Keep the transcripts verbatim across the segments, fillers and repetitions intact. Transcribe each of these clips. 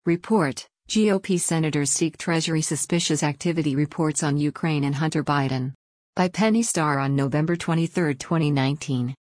Report: G O P senators seek Treasury suspicious activity reports on Ukraine and Hunter Biden. By Penny Starr on November twenty-third, twenty nineteen.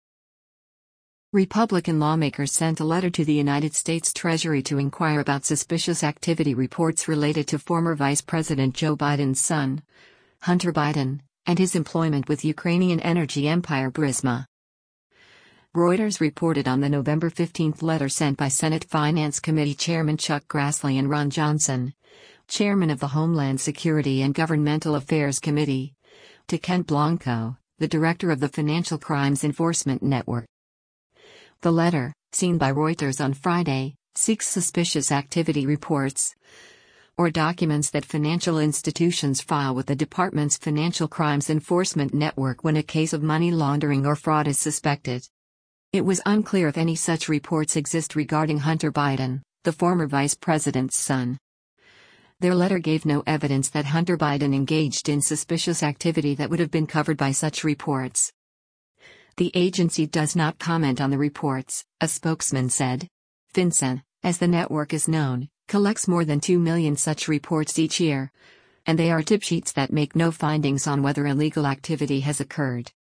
Republican lawmakers sent a letter to the United States Treasury to inquire about suspicious activity reports related to former Vice President Joe Biden's son, Hunter Biden, and his employment with Ukrainian energy empire Burisma. Reuters reported on the November fifteenth letter sent by Senate Finance Committee Chairman Chuck Grassley and Ron Johnson, Chairman of the Homeland Security and Governmental Affairs Committee, to Kent Blanco, the Director of the Financial Crimes Enforcement Network. The letter, seen by Reuters on Friday, seeks suspicious activity reports or documents that financial institutions file with the department's Financial Crimes Enforcement Network when a case of money laundering or fraud is suspected. It was unclear if any such reports exist regarding Hunter Biden, the former vice president's son. Their letter gave no evidence that Hunter Biden engaged in suspicious activity that would have been covered by such reports. The agency does not comment on the reports, a spokesman said. FinCEN, as the network is known, collects more than two million such reports each year, and they are tip sheets that make no findings on whether illegal activity has occurred.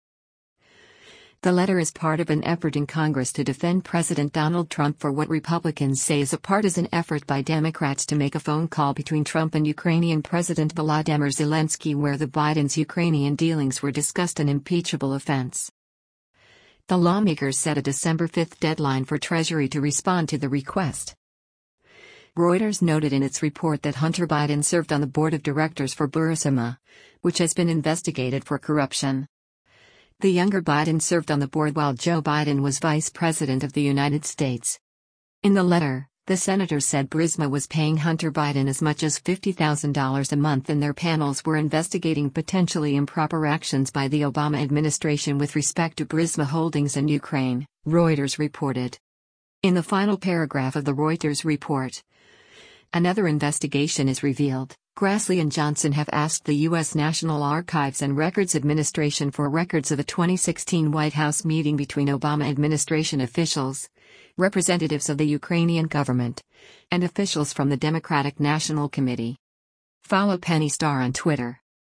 The letter is part of an effort in Congress to defend President Donald Trump for what Republicans say is a partisan effort by Democrats to make a phone call between Trump and Ukrainian President Volodymyr Zelensky where the Biden's Ukrainian dealings were discussed, an impeachable offense. The lawmakers set a December fifth deadline for Treasury to respond to the request. Reuters noted in its report that Hunter Biden served on the board of directors for Burisma, which has been investigated for corruption. The younger Biden served on the board while Joe Biden was Vice President of the United States. In the letter, the senators said Burisma was paying Hunter Biden as much as fifty thousand dollars a month and their panels were investigating potentially improper actions by the Obama administration with respect to Burisma holdings in Ukraine, Reuters reported. In the final paragraph of the Reuters report, another investigation is revealed. Grassley and Johnson have asked the U S National Archives and Records Administration for records of a twenty sixteen White House meeting between Obama administration officials, representatives of the Ukrainian government, and officials from the Democratic National Committee. Follow Penny Starr on Twitter.